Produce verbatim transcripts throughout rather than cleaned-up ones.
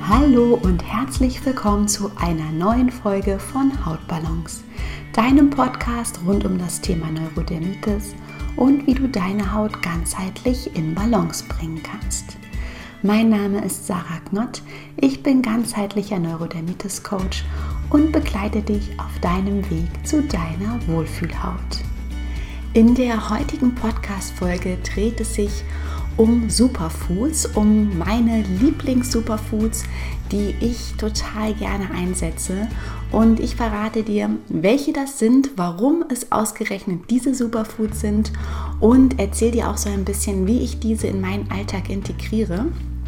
Hallo und herzlich willkommen zu einer neuen Folge von Hautbalance, deinem Podcast rund um das Thema Neurodermitis und wie du deine Haut ganzheitlich in Balance bringen kannst. Mein Name ist Sarah Knott, ich bin ganzheitlicher Neurodermitis-Coach und begleite dich auf deinem Weg zu deiner Wohlfühlhaut. In der heutigen Podcast-Folge dreht es sich um Superfoods, um meine Lieblings-Superfoods, die ich total gerne einsetze. Und ich verrate dir, welche das sind, warum es ausgerechnet diese Superfoods sind und erzähle dir auch so ein bisschen, wie ich diese in meinen Alltag integriere.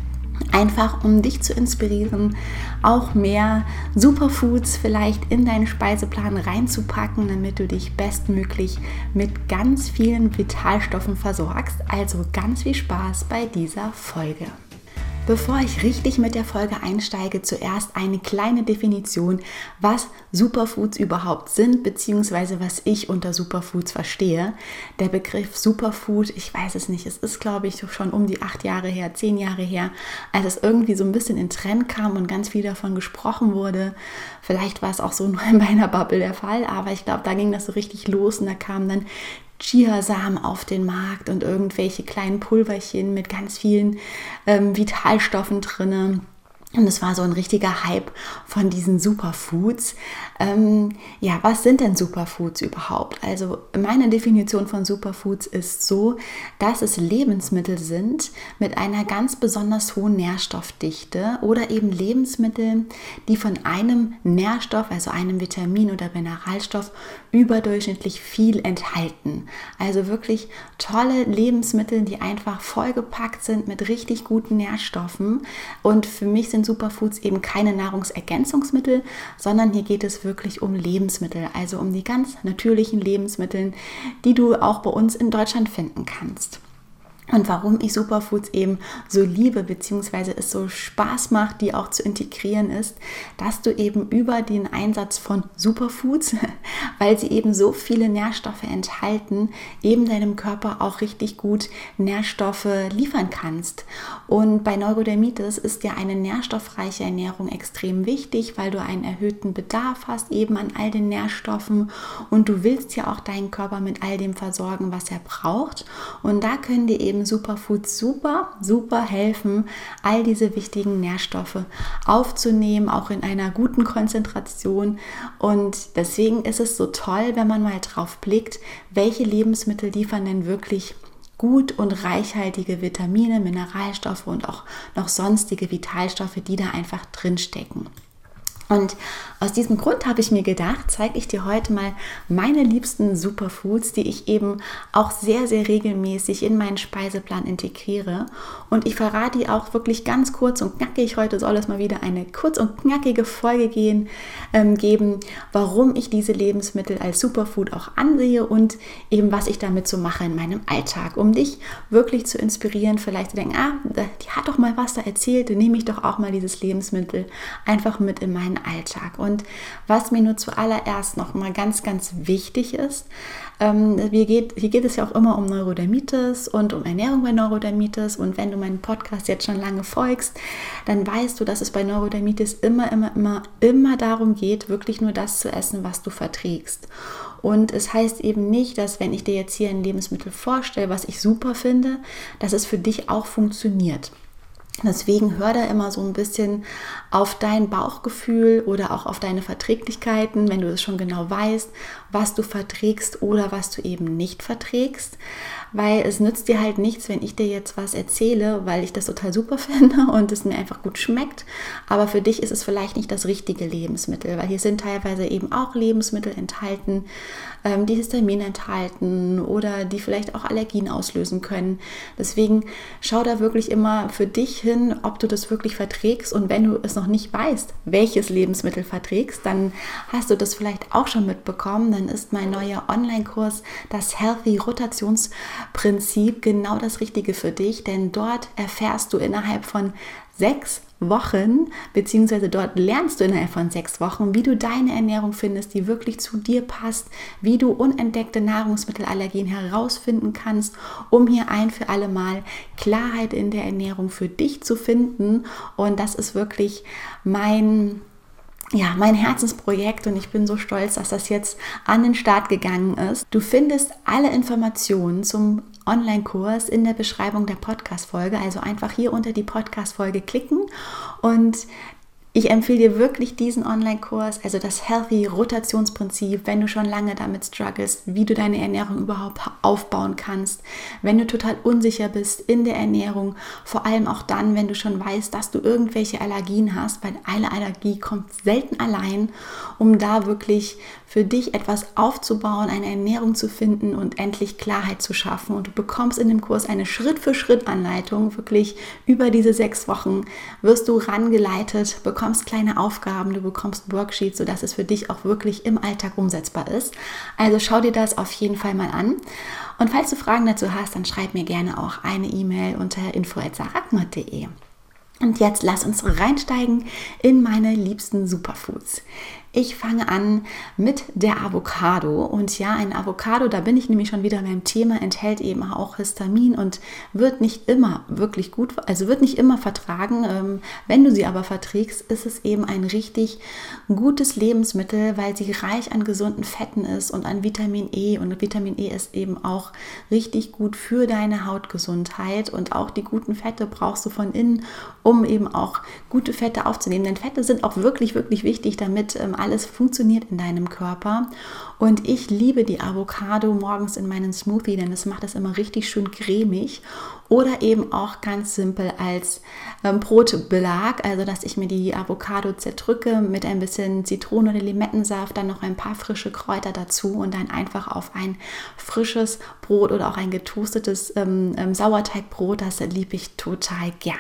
Einfach um dich zu inspirieren, auch mehr Superfoods vielleicht in deinen Speiseplan reinzupacken, damit du dich bestmöglich mit ganz vielen Vitalstoffen versorgst. Also ganz viel Spaß bei dieser Folge. Bevor ich richtig mit der Folge einsteige, zuerst eine kleine Definition, was Superfoods überhaupt sind, beziehungsweise was ich unter Superfoods verstehe. Der Begriff Superfood, ich weiß es nicht, es ist, glaube ich, schon um die acht Jahre her, zehn Jahre her, als es irgendwie so ein bisschen in Trend kam und ganz viel davon gesprochen wurde. Vielleicht war es auch so nur in meiner Bubble der Fall, aber ich glaube, da ging das so richtig los und da kamen dann Chiasamen auf den Markt und irgendwelche kleinen Pulverchen mit ganz vielen ähm, Vitalstoffen drinne. Und es war so ein richtiger Hype von diesen Superfoods. Ähm, ja, was sind denn Superfoods überhaupt? Also meine Definition von Superfoods ist so, dass es Lebensmittel sind mit einer ganz besonders hohen Nährstoffdichte oder eben Lebensmittel, die von einem Nährstoff, also einem Vitamin oder Mineralstoff, überdurchschnittlich viel enthalten. Also wirklich tolle Lebensmittel, die einfach vollgepackt sind mit richtig guten Nährstoffen. Und für mich sind Superfoods eben keine Nahrungsergänzungsmittel, sondern hier geht es wirklich um Lebensmittel, also um die ganz natürlichen Lebensmittel, die du auch bei uns in Deutschland finden kannst. Und warum ich Superfoods eben so liebe, beziehungsweise es so Spaß macht, die auch zu integrieren, ist, dass du eben über den Einsatz von Superfoods, weil sie eben so viele Nährstoffe enthalten, eben deinem Körper auch richtig gut Nährstoffe liefern kannst. Und bei Neurodermitis ist ja eine nährstoffreiche Ernährung extrem wichtig, weil du einen erhöhten Bedarf hast eben an all den Nährstoffen und du willst ja auch deinen Körper mit all dem versorgen, was er braucht. Und da können dir eben Superfoods super, super helfen, all diese wichtigen Nährstoffe aufzunehmen, auch in einer guten Konzentration. Und deswegen ist es so toll, wenn man mal drauf blickt, welche Lebensmittel liefern denn wirklich gut und reichhaltige Vitamine, Mineralstoffe und auch noch sonstige Vitalstoffe, die da einfach drinstecken. Und aus diesem Grund habe ich mir gedacht, zeige ich dir heute mal meine liebsten Superfoods, die ich eben auch sehr, sehr regelmäßig in meinen Speiseplan integriere. Und ich verrate dir auch wirklich ganz kurz und knackig, heute soll es mal wieder eine kurz und knackige Folge gehen, ähm, geben, warum ich diese Lebensmittel als Superfood auch ansehe und eben was ich damit so mache in meinem Alltag, um dich wirklich zu inspirieren, vielleicht zu denken, ah, die hat doch mal was da erzählt, dann nehme ich doch auch mal dieses Lebensmittel einfach mit in meinen Alltag. Und was mir nur zuallererst noch mal ganz, ganz wichtig ist, ähm, hier, geht, hier geht es ja auch immer um Neurodermitis und um Ernährung bei Neurodermitis. Und wenn du meinen Podcast jetzt schon lange folgst, dann weißt du, dass es bei Neurodermitis immer, immer, immer, immer darum geht, wirklich nur das zu essen, was du verträgst. Und es heißt eben nicht, dass wenn ich dir jetzt hier ein Lebensmittel vorstelle, was ich super finde, dass es für dich auch funktioniert. Deswegen hör da immer so ein bisschen auf dein Bauchgefühl oder auch auf deine Verträglichkeiten, wenn du es schon genau weißt, was du verträgst oder was du eben nicht verträgst. Weil es nützt dir halt nichts, wenn ich dir jetzt was erzähle, weil ich das total super finde und es mir einfach gut schmeckt. Aber für dich ist es vielleicht nicht das richtige Lebensmittel, weil hier sind teilweise eben auch Lebensmittel enthalten, ähm, die Histamin enthalten oder die vielleicht auch Allergien auslösen können. Deswegen schau da wirklich immer für dich hin, ob du das wirklich verträgst. Und wenn du es noch nicht weißt, welches Lebensmittel verträgst, dann hast du das vielleicht auch schon mitbekommen. dann ist mein neuer Online-Kurs, das Healthy Rotationsprinzip, genau das Richtige für dich, denn dort erfährst du innerhalb von sechs Wochen, beziehungsweise dort lernst du innerhalb von sechs Wochen, wie du deine Ernährung findest, die wirklich zu dir passt, wie du unentdeckte Nahrungsmittelallergien herausfinden kannst, um hier ein für alle Mal Klarheit in der Ernährung für dich zu finden. Und das ist wirklich mein Ja, mein Herzensprojekt und ich bin so stolz, dass das jetzt an den Start gegangen ist. Du findest alle Informationen zum Online-Kurs in der Beschreibung der Podcast-Folge, also einfach hier unter die Podcast-Folge klicken und ich empfehle dir wirklich diesen Online-Kurs, also das Healthy Rotationsprinzip, wenn du schon lange damit strugglest, wie du deine Ernährung überhaupt aufbauen kannst, wenn du total unsicher bist in der Ernährung, vor allem auch dann, wenn du schon weißt, dass du irgendwelche Allergien hast, weil eine Allergie kommt selten allein, um da wirklich für dich etwas aufzubauen, eine Ernährung zu finden und endlich Klarheit zu schaffen. Und du bekommst in dem Kurs eine Schritt-für-Schritt-Anleitung, wirklich über diese sechs Wochen wirst du rangeleitet, bekommst kleine Aufgaben, du bekommst Worksheets, sodass es für dich auch wirklich im Alltag umsetzbar ist. Also schau dir das auf jeden Fall mal an. Und falls du Fragen dazu hast, dann schreib mir gerne auch eine E-Mail unter info at sarakmod punkt de. Und jetzt lass uns reinsteigen in meine liebsten Superfoods. Ich fange an mit der Avocado und ja, ein Avocado, da bin ich nämlich schon wieder beim Thema, enthält eben auch Histamin und wird nicht immer wirklich gut, also wird nicht immer vertragen. Wenn du sie aber verträgst, ist es eben ein richtig gutes Lebensmittel, weil sie reich an gesunden Fetten ist und an Vitamin E und Vitamin E ist eben auch richtig gut für deine Hautgesundheit und auch die guten Fette brauchst du von innen, um eben auch gute Fette aufzunehmen, denn Fette sind auch wirklich, wirklich wichtig, damit alles funktioniert in deinem Körper. Und ich liebe die Avocado morgens in meinen Smoothie, denn das macht es immer richtig schön cremig. Oder eben auch ganz simpel als ähm, Brotbelag, also dass ich mir die Avocado zerdrücke mit ein bisschen Zitrone oder Limettensaft, dann noch ein paar frische Kräuter dazu und dann einfach auf ein frisches Brot oder auch ein getoastetes ähm, ähm, Sauerteigbrot, das liebe ich total gerne.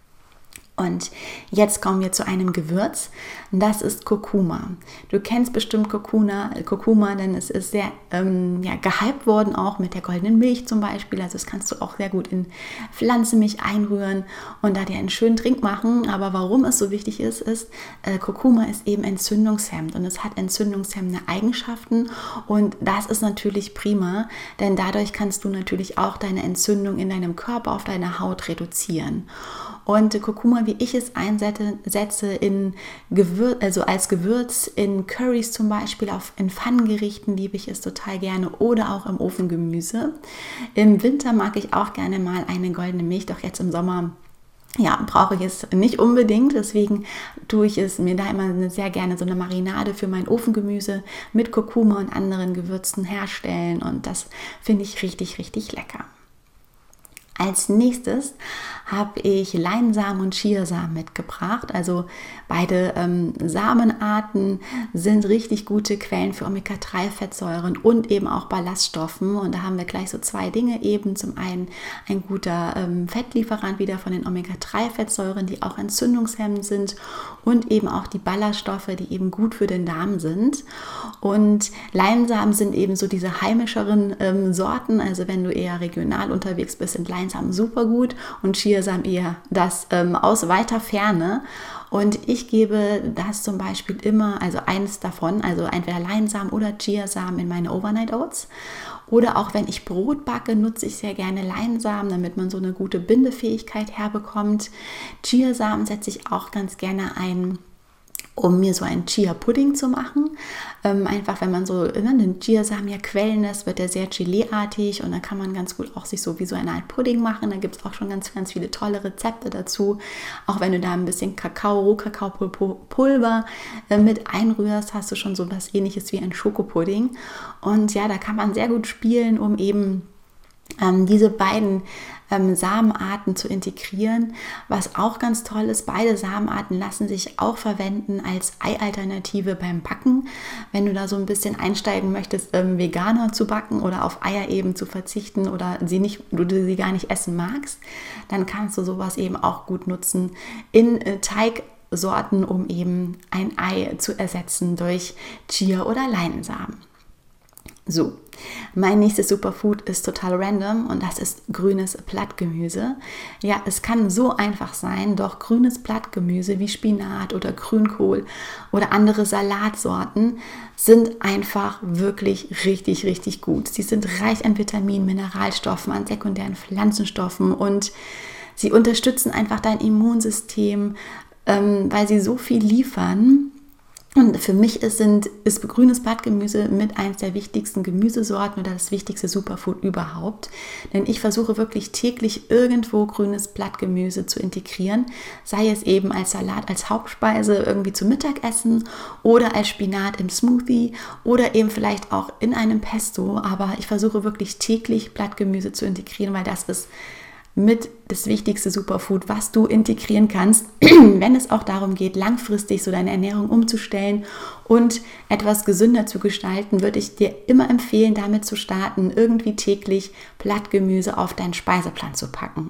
Und jetzt kommen wir zu einem Gewürz, das ist Kurkuma. Du kennst bestimmt Kurkuma, Kurkuma denn es ist sehr ähm, ja, gehypt worden, auch mit der goldenen Milch zum Beispiel. Also das kannst du auch sehr gut in Pflanzenmilch einrühren und da dir einen schönen Trink machen. Aber warum es so wichtig ist, ist, äh, Kurkuma ist eben entzündungshemmend und es hat entzündungshemmende Eigenschaften und das ist natürlich prima, denn dadurch kannst du natürlich auch deine Entzündung in deinem Körper auf deiner Haut reduzieren. Und Kurkuma, wie ich es einsetze, in Gewür- also als Gewürz in Currys zum Beispiel, auf, in Pfannengerichten liebe ich es total gerne oder auch im Ofengemüse. Im Winter mag ich auch gerne mal eine goldene Milch, doch jetzt im Sommer ja, brauche ich es nicht unbedingt, deswegen tue ich es mir da immer sehr gerne so eine Marinade für mein Ofengemüse mit Kurkuma und anderen Gewürzen herstellen und das finde ich richtig, richtig lecker. Als nächstes habe ich Leinsamen und Chiasamen mitgebracht. Also beide ähm, Samenarten sind richtig gute Quellen für Omega drei Fettsäuren und eben auch Ballaststoffen. Und da haben wir gleich so zwei Dinge eben. Zum einen ein guter ähm, Fettlieferant wieder von den Omega drei Fettsäuren, die auch entzündungshemmend sind und eben auch die Ballaststoffe, die eben gut für den Darm sind. Und Leinsamen sind eben so diese heimischeren ähm, Sorten. Also wenn du eher regional unterwegs bist, sind Leinsamen super gut und Chiasamen eher das ähm, aus weiter Ferne. Und ich gebe das zum Beispiel immer, also eines davon, also entweder Leinsamen oder Chiasamen in meine Overnight Oats. Oder auch wenn ich Brot backe, nutze ich sehr gerne Leinsamen, damit man so eine gute Bindefähigkeit herbekommt. Chiasamen setze ich auch ganz gerne ein, um mir so einen Chia-Pudding zu machen. Ähm, einfach, wenn man so ne, den Chiasamen ja quellen lässt, wird der sehr Gelee-artig und dann kann man ganz gut auch sich so wie so eine Art Pudding machen. Da gibt es auch schon ganz, ganz viele tolle Rezepte dazu. Auch wenn du da ein bisschen Kakao, Rohkakaopulver äh, mit einrührst, hast du schon so was Ähnliches wie ein Schokopudding. Und ja, da kann man sehr gut spielen, um eben Ähm, diese beiden ähm, Samenarten zu integrieren. Was auch ganz toll ist, beide Samenarten lassen sich auch verwenden als Ei-Alternative beim Backen. Wenn du da so ein bisschen einsteigen möchtest, ähm, veganer zu backen oder auf Eier eben zu verzichten oder sie nicht, du sie gar nicht essen magst, dann kannst du sowas eben auch gut nutzen in äh, Teigsorten, um eben ein Ei zu ersetzen durch Chia- oder Leinsamen. So, mein nächstes Superfood ist total random und das ist grünes Blattgemüse. Ja, es kann so einfach sein, doch grünes Blattgemüse wie Spinat oder Grünkohl oder andere Salatsorten sind einfach wirklich richtig, richtig gut. Sie sind reich an Vitaminen, Mineralstoffen, an sekundären Pflanzenstoffen und sie unterstützen einfach dein Immunsystem, ähm, weil sie so viel liefern. Und für mich ist, sind, ist grünes Blattgemüse mit eins der wichtigsten Gemüsesorten oder das wichtigste Superfood überhaupt. Denn ich versuche wirklich täglich irgendwo grünes Blattgemüse zu integrieren, sei es eben als Salat, als Hauptspeise irgendwie zum Mittagessen oder als Spinat im Smoothie oder eben vielleicht auch in einem Pesto. Aber ich versuche wirklich täglich Blattgemüse zu integrieren, weil das ist mit das wichtigste Superfood, was du integrieren kannst, wenn es auch darum geht, langfristig so deine Ernährung umzustellen und etwas gesünder zu gestalten, würde ich dir immer empfehlen, damit zu starten, irgendwie täglich Blattgemüse auf deinen Speiseplan zu packen.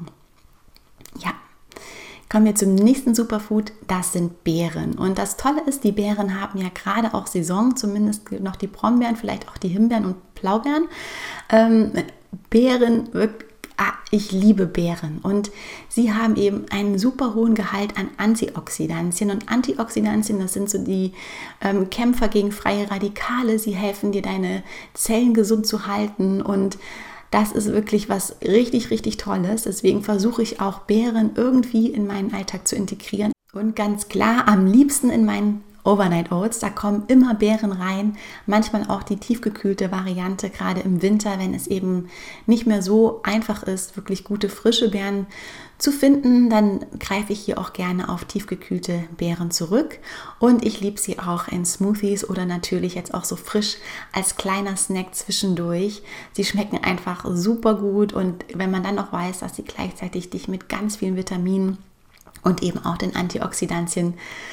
Ja, kommen wir zum nächsten Superfood, das sind Beeren. Und das Tolle ist, die Beeren haben ja gerade auch Saison, zumindest noch die Brombeeren, vielleicht auch die Himbeeren und Blaubeeren. Ähm, Beeren wirklich Ah, ich liebe Beeren und sie haben eben einen super hohen Gehalt an Antioxidantien und Antioxidantien, das sind so die ähm, Kämpfer gegen freie Radikale, sie helfen dir, deine Zellen gesund zu halten und das ist wirklich was richtig, richtig Tolles, deswegen versuche ich auch Beeren irgendwie in meinen Alltag zu integrieren und ganz klar am liebsten in meinen Overnight Oats, da kommen immer Beeren rein, manchmal auch die tiefgekühlte Variante, gerade im Winter, wenn es eben nicht mehr so einfach ist, wirklich gute frische Beeren zu finden, dann greife ich hier auch gerne auf tiefgekühlte Beeren zurück und ich liebe sie auch in Smoothies oder natürlich jetzt auch so frisch als kleiner Snack zwischendurch. Sie schmecken einfach super gut und wenn man dann noch weiß, dass sie gleichzeitig dich mit ganz vielen Vitaminen und eben auch den Antioxidantien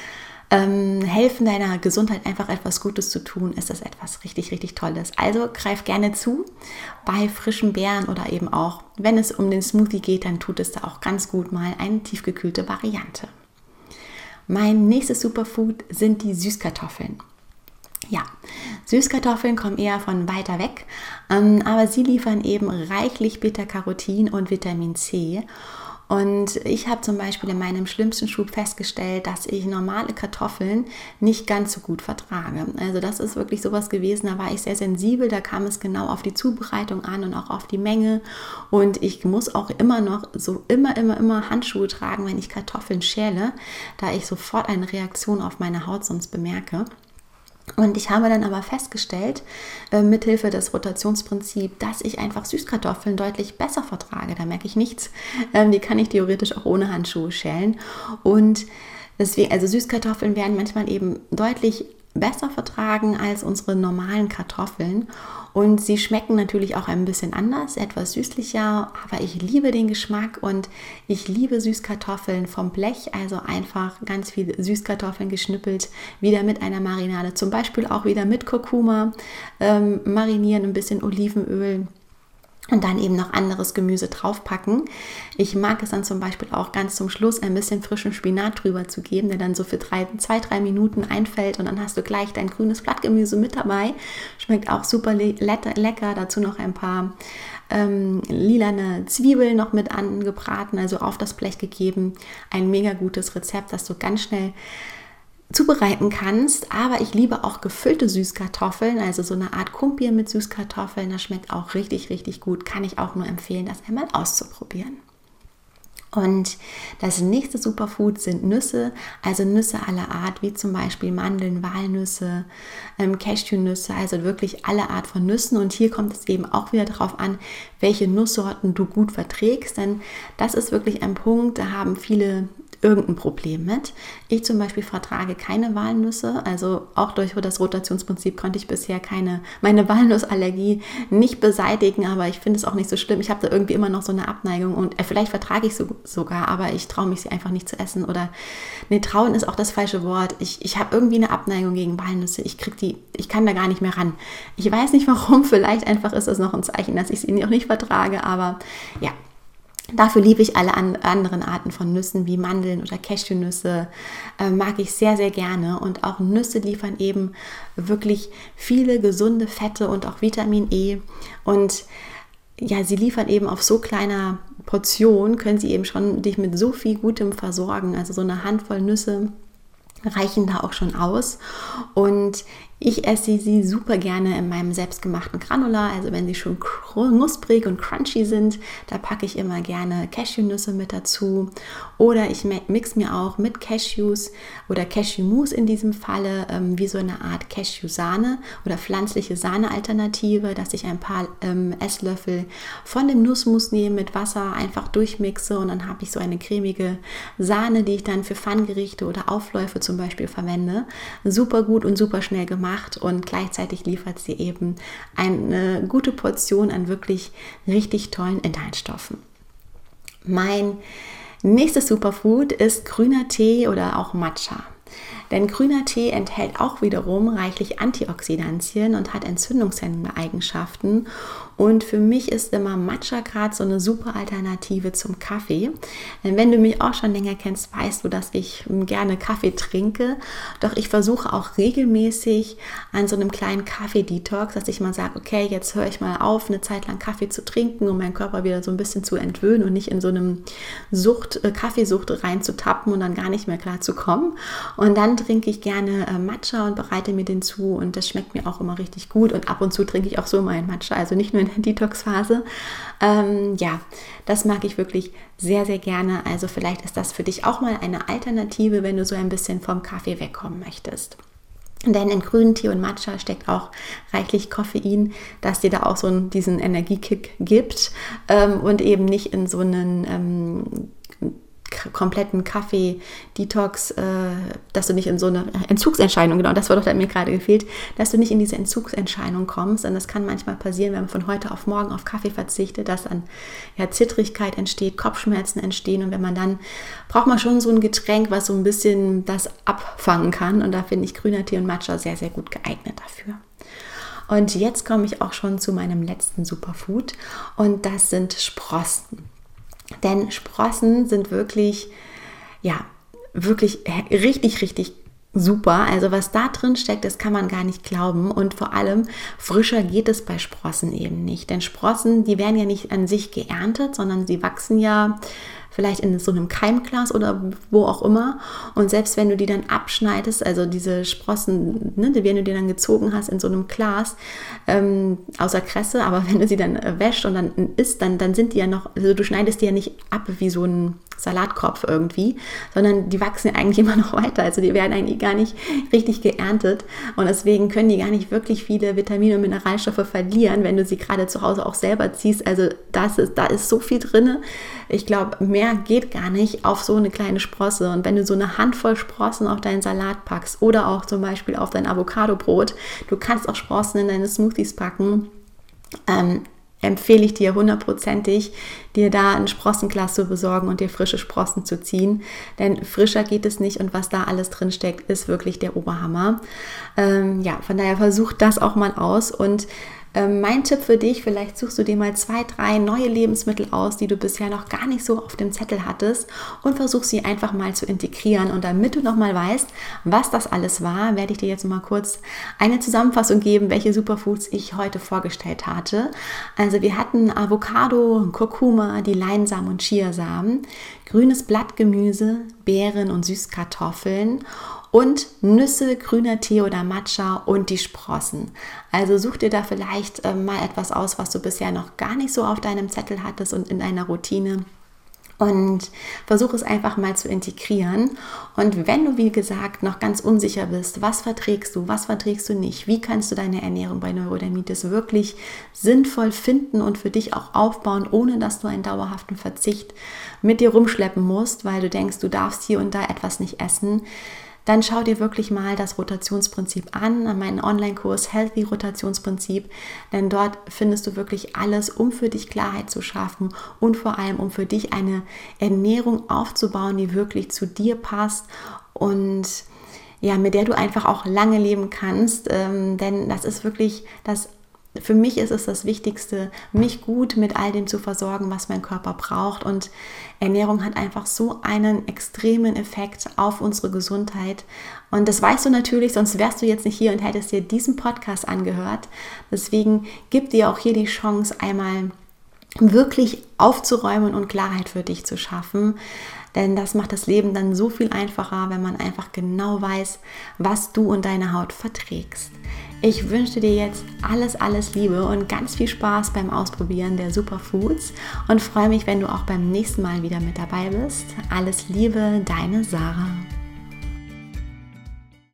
Ähm, helfen deiner Gesundheit einfach etwas Gutes zu tun, ist das etwas richtig, richtig Tolles. Also greif gerne zu bei frischen Beeren oder eben auch, wenn es um den Smoothie geht, dann tut es da auch ganz gut mal eine tiefgekühlte Variante. Mein nächstes Superfood sind die Süßkartoffeln. Ja, Süßkartoffeln kommen eher von weiter weg, ähm, aber sie liefern eben reichlich Beta-Carotin und Vitamin C. Und ich habe zum Beispiel in meinem schlimmsten Schub festgestellt, dass ich normale Kartoffeln nicht ganz so gut vertrage. Also das ist wirklich sowas gewesen, da war ich sehr sensibel, da kam es genau auf die Zubereitung an und auch auf die Menge. Und ich muss auch immer noch so immer, immer, immer Handschuhe tragen, wenn ich Kartoffeln schäle, da ich sofort eine Reaktion auf meine Haut sonst bemerke. Und ich habe dann aber festgestellt, äh, mithilfe des Rotationsprinzips, dass ich einfach Süßkartoffeln deutlich besser vertrage. Da merke ich nichts. Ähm, die kann ich theoretisch auch ohne Handschuhe schälen. Und deswegen, also Süßkartoffeln werden manchmal eben deutlich besser vertragen als unsere normalen Kartoffeln. Und sie schmecken natürlich auch ein bisschen anders, etwas süßlicher, aber ich liebe den Geschmack und ich liebe Süßkartoffeln vom Blech, also einfach ganz viele Süßkartoffeln geschnippelt, wieder mit einer Marinade, zum Beispiel auch wieder mit Kurkuma, ähm, marinieren, ein bisschen Olivenöl. Und dann eben noch anderes Gemüse draufpacken. Ich mag es dann zum Beispiel auch ganz zum Schluss ein bisschen frischen Spinat drüber zu geben, der dann so für drei, zwei, drei Minuten einfällt und dann hast du gleich dein grünes Blattgemüse mit dabei. Schmeckt auch super le- lecker. Dazu noch ein paar ähm, lilane Zwiebeln noch mit angebraten, also auf das Blech gegeben. Ein mega gutes Rezept, das du ganz schnell zubereiten kannst, aber ich liebe auch gefüllte Süßkartoffeln, also so eine Art Kumpir mit Süßkartoffeln, das schmeckt auch richtig, richtig gut, kann ich auch nur empfehlen, das einmal auszuprobieren. Und das nächste Superfood sind Nüsse, also Nüsse aller Art, wie zum Beispiel Mandeln, Walnüsse, ähm, Cashewnüsse, also wirklich alle Art von Nüssen. Und hier kommt es eben auch wieder darauf an, welche Nusssorten du gut verträgst, denn das ist wirklich ein Punkt, da haben viele irgendein Problem mit. Ich zum Beispiel vertrage keine Walnüsse, also auch durch das Rotationsprinzip konnte ich bisher keine, meine Walnussallergie nicht beseitigen, aber ich finde es auch nicht so schlimm. Ich habe da irgendwie immer noch so eine Abneigung und äh, vielleicht vertrage ich so, sogar, aber ich traue mich sie einfach nicht zu essen oder, nee, trauen ist auch das falsche Wort. Ich, ich habe irgendwie eine Abneigung gegen Walnüsse. Ich krieg die, ich kann da gar nicht mehr ran. Ich weiß nicht warum, vielleicht einfach ist das noch ein Zeichen, dass ich sie noch nicht vertrage, aber ja. Dafür liebe ich alle an, anderen Arten von Nüssen wie Mandeln oder Cashewnüsse, äh, mag ich sehr, sehr gerne. Und auch Nüsse liefern eben wirklich viele gesunde Fette und auch Vitamin E. Und ja, sie liefern eben auf so kleiner Portion, können sie eben schon dich mit so viel Gutem versorgen. Also so eine Handvoll Nüsse reichen da auch schon aus. Und ich esse sie super gerne in meinem selbstgemachten Granola, also wenn sie schon knusprig und crunchy sind, da packe ich immer gerne Cashewnüsse mit dazu oder ich mix mir auch mit Cashews oder Cashewmousse in diesem Falle ähm, wie so eine Art Cashew-Sahne oder pflanzliche Sahne-Alternative, dass ich ein paar ähm, Esslöffel von dem Nussmus nehme, mit Wasser einfach durchmixe und dann habe ich so eine cremige Sahne, die ich dann für Pfannengerichte oder Aufläufe zum Beispiel verwende. Super gut und super schnell gemacht. Und gleichzeitig liefert sie eben eine gute Portion an wirklich richtig tollen Inhaltsstoffen. Mein nächstes Superfood ist grüner Tee oder auch Matcha. Denn grüner Tee enthält auch wiederum reichlich Antioxidantien und hat entzündungshemmende Eigenschaften. Und für mich ist immer Matcha gerade so eine super Alternative zum Kaffee. Denn wenn du mich auch schon länger kennst, weißt du, dass ich gerne Kaffee trinke. Doch ich versuche auch regelmäßig an so einem kleinen Kaffee-Detox, dass ich mal sage, okay, jetzt höre ich mal auf, eine Zeit lang Kaffee zu trinken, um meinen Körper wieder so ein bisschen zu entwöhnen und nicht in so einem Sucht, äh, Kaffeesucht reinzutappen und dann gar nicht mehr klar zu kommen. Und dann trinke ich gerne äh, Matcha und bereite mir den zu und das schmeckt mir auch immer richtig gut und ab und zu trinke ich auch so meinen Matcha, also nicht nur in der Detox-Phase. Ähm, ja, das mag ich wirklich sehr, sehr gerne. Also vielleicht ist das für dich auch mal eine Alternative, wenn du so ein bisschen vom Kaffee wegkommen möchtest. Denn in grünen Tee und Matcha steckt auch reichlich Koffein, dass dir da auch so einen, diesen Energiekick gibt ähm, und eben nicht in so einen ähm, kompletten Kaffee-Detox, äh, dass du nicht in so eine Entzugsentscheidung, genau, das war doch, da mir gerade gefehlt, dass du nicht in diese Entzugsentscheidung kommst. Und das kann manchmal passieren, wenn man von heute auf morgen auf Kaffee verzichtet, dass dann ja Zittrigkeit entsteht, Kopfschmerzen entstehen. Und wenn man dann, braucht man schon so ein Getränk, was so ein bisschen das abfangen kann. Und da finde ich grüner Tee und Matcha sehr, sehr gut geeignet dafür. Und jetzt komme ich auch schon zu meinem letzten Superfood und das sind Sprossen. Denn Sprossen sind wirklich, ja, wirklich richtig, richtig super. Also was da drin steckt, das kann man gar nicht glauben. Und vor allem frischer geht es bei Sprossen eben nicht. Denn Sprossen, die werden ja nicht an sich geerntet, sondern sie wachsen ja vielleicht in so einem Keimglas oder wo auch immer. Und selbst wenn du die dann abschneidest, also diese Sprossen, ne, die, wenn du die dann gezogen hast in so einem Glas, ähm, außer Kresse, aber wenn du sie dann äh, wäschst und dann isst, dann, dann sind die ja noch, also du schneidest die ja nicht ab wie so ein Salatkopf irgendwie, sondern die wachsen ja eigentlich immer noch weiter. Also die werden eigentlich gar nicht richtig geerntet und deswegen können die gar nicht wirklich viele Vitamine und Mineralstoffe verlieren, wenn du sie gerade zu Hause auch selber ziehst. Also das ist, da ist so viel drin. Ich glaube, mehr geht gar nicht auf so eine kleine Sprosse. Und wenn du so eine Handvoll Sprossen auf deinen Salat packst oder auch zum Beispiel auf dein Avocado-Brot, du kannst auch Sprossen in deine Smoothies packen, ähm, empfehle ich dir hundertprozentig, dir da ein Sprossenglas zu besorgen und dir frische Sprossen zu ziehen. Denn frischer geht es nicht und was da alles drin steckt, ist wirklich der Oberhammer. Ähm, ja, von daher versuch das auch mal aus und ähm, mein Tipp für dich, vielleicht suchst du dir mal zwei, drei neue Lebensmittel aus, die du bisher noch gar nicht so auf dem Zettel hattest und versuch sie einfach mal zu integrieren. Und damit du nochmal weißt, was das alles war, werde ich dir jetzt mal kurz eine Zusammenfassung geben, welche Superfoods ich heute vorgestellt hatte. Also wir hatten Avocado, Kurkuma, die Leinsamen und Chiasamen, grünes Blattgemüse, Beeren und Süßkartoffeln und Nüsse, grüner Tee oder Matcha und die Sprossen. Also such dir da vielleicht äh, mal etwas aus, was du bisher noch gar nicht so auf deinem Zettel hattest und in deiner Routine. Und versuch es einfach mal zu integrieren. Und wenn du, wie gesagt, noch ganz unsicher bist, was verträgst du, was verträgst du nicht, wie kannst du deine Ernährung bei Neurodermitis wirklich sinnvoll finden und für dich auch aufbauen, ohne dass du einen dauerhaften Verzicht mit dir rumschleppen musst, weil du denkst, du darfst hier und da etwas nicht essen, dann schau dir wirklich mal das Rotationsprinzip an, an meinen Online-Kurs Healthy Rotationsprinzip, denn dort findest du wirklich alles, um für dich Klarheit zu schaffen und vor allem, um für dich eine Ernährung aufzubauen, die wirklich zu dir passt und ja, mit der du einfach auch lange leben kannst, ähm, denn das ist wirklich das Für mich ist es das Wichtigste, mich gut mit all dem zu versorgen, was mein Körper braucht. Und Ernährung hat einfach so einen extremen Effekt auf unsere Gesundheit. Und das weißt du natürlich, sonst wärst du jetzt nicht hier und hättest dir diesen Podcast angehört. Deswegen gib dir auch hier die Chance, einmal wirklich aufzuräumen und Klarheit für dich zu schaffen. Denn das macht das Leben dann so viel einfacher, wenn man einfach genau weiß, was du und deine Haut verträgst. Ich wünsche dir jetzt alles, alles Liebe und ganz viel Spaß beim Ausprobieren der Superfoods und freue mich, wenn du auch beim nächsten Mal wieder mit dabei bist. Alles Liebe, deine Sarah.